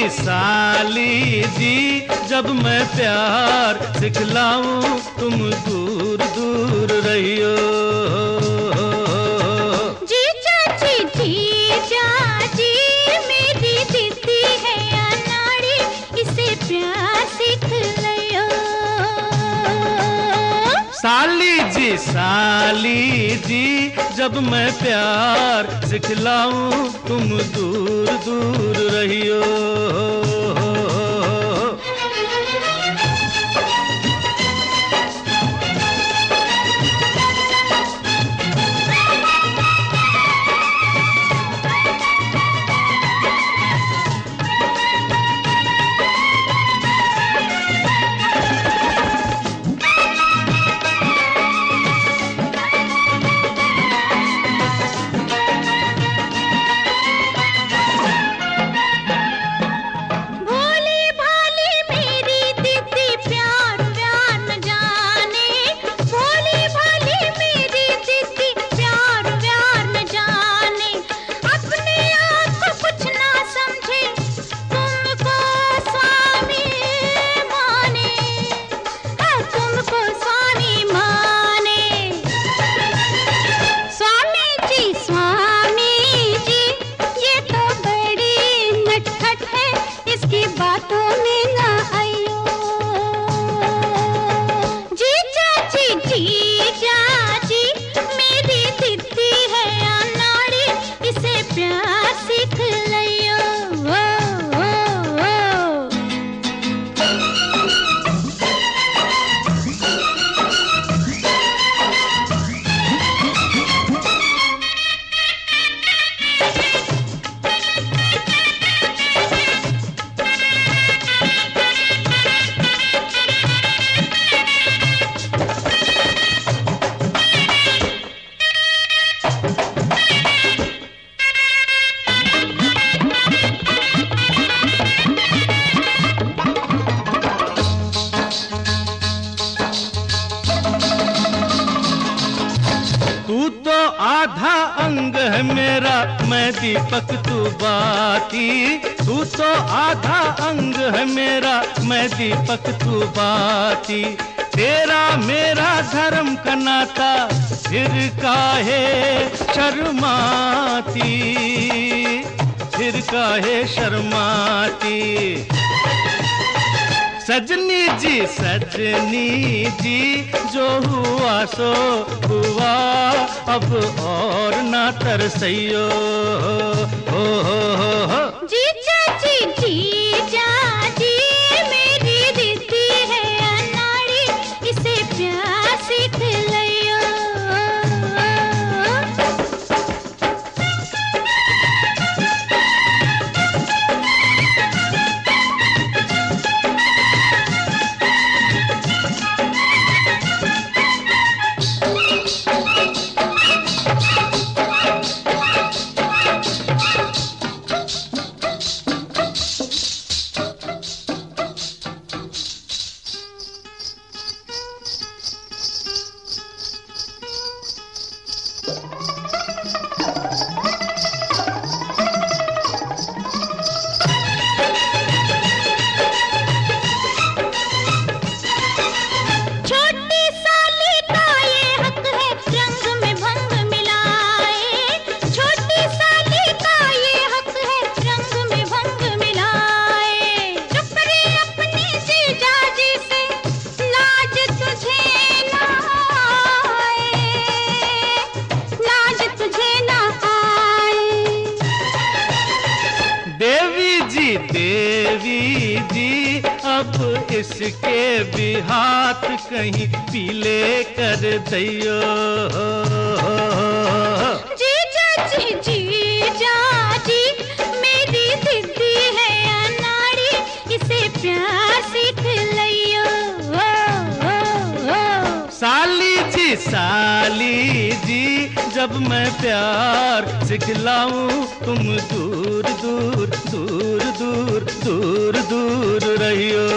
साली जी जब मैं प्यार सिखलाऊं तुम दूर दूर रहियो। जी चाची मेरी दीदी है अनाड़ी, इसे प्यार सीख लियो। साली जी जब मैं प्यार सिखलाऊं तुम दूर दूर रहियो। तू तो आधा अंग है मेरा, मैं दीपक तू बाती। तू तो आधा अंग है मेरा, मैं दीपक तू बाती। तेरा मेरा धर्म का नाता, फिर काहे शर्माती, फिर काहे शर्माती। सजनी जी जो हुआ सो हुआ, अब और ना तरसइयो। हो। जी चाची मेरी दीदी है अनाड़ी, इसे प्यार सीख लियो। देवी जी अब इसके भी हाथ कहीं पीले कर दियो। जी चाची मेरी दीदी है अनाड़ी, इसे प्यार सीख लियो। साली जी जब मैं प्यार सिखलाऊं तुम दूर दूर दूर दूर दूर दूर रहियो।